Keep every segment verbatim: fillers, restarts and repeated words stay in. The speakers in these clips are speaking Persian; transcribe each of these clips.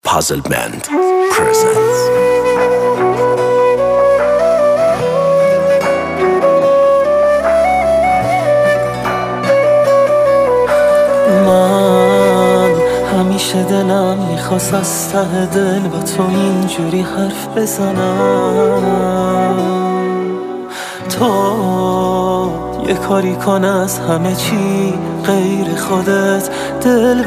Puzzle Band presents. من همیشه دلم میخواست از ته دل با تو اینجوری حرف بزنم، تو یه کاری کن از همه چی غیر خودت دل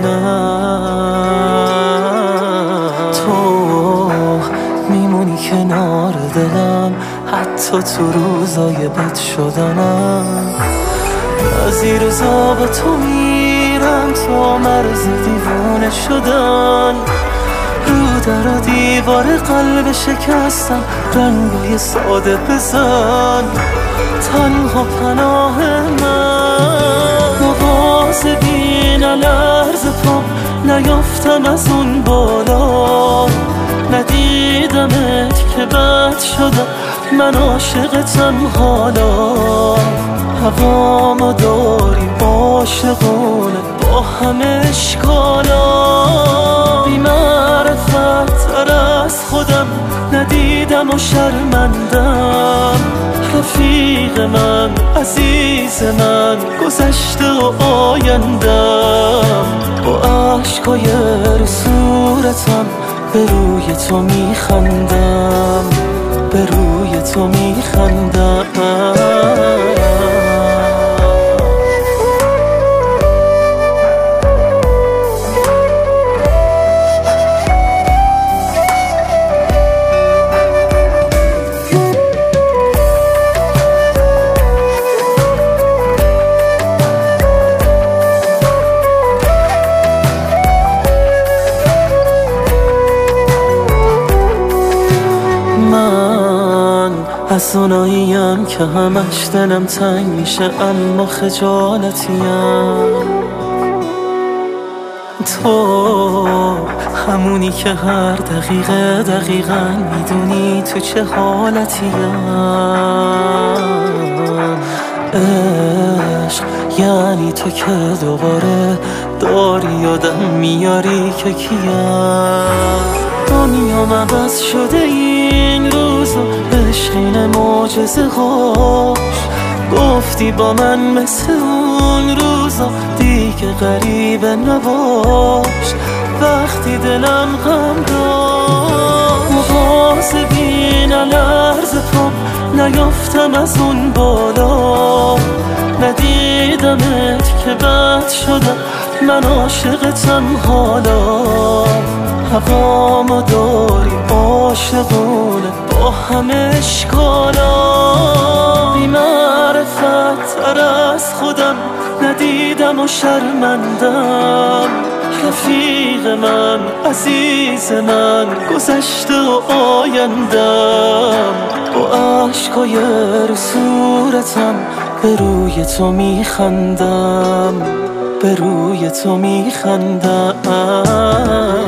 بکنم. تو میمونی کنار دلم حتی تو روزای بد شدنم. از این روزا با تو میرم تو مرز دیوونه شدن، رو در و دیوار قلب شکستم رنگای ساده بزن. تنها پناه من مواظبی نلرز پام نیافتم از اون بالا، ندیدمت که بد شدم من عاشقتم حالا. هوامو داری عاشقونه با همه اشکالا، بی معرفت تر از خودم ندیدم و شرمندم. رفیق من عزیز من گذشته و آیندم، با عشقای رو صورتم به روی تو میخندم، به روی تو میخندم. از اوناییم که همش دلم تنگ میشه اما خجالتیم. تو همونی که هر دقیقه دقیقاً میدونی تو چه حالتیم. عشق یعنی تو که دوباره داری یادم میاری که کیم. دنیام عوض شده این روزا، عشقین معجزه هاش. گفتی با من مثل اون روزا دیگه غریبه نباش. وقتی دلم غم داشت مواظبی نلرز پام نیافتم از اون بالا، ندیدمت که بد شدم من عاشقتم حالا. هوامو داری عاشقونه با همه اشکالا، بی معرفت تر از خودم ندیدم و شرمندم. رفیق من عزیز من گذشته و آیندم، با عشقای رو صورتم به روی تو میخندم، به روی تو میخندم.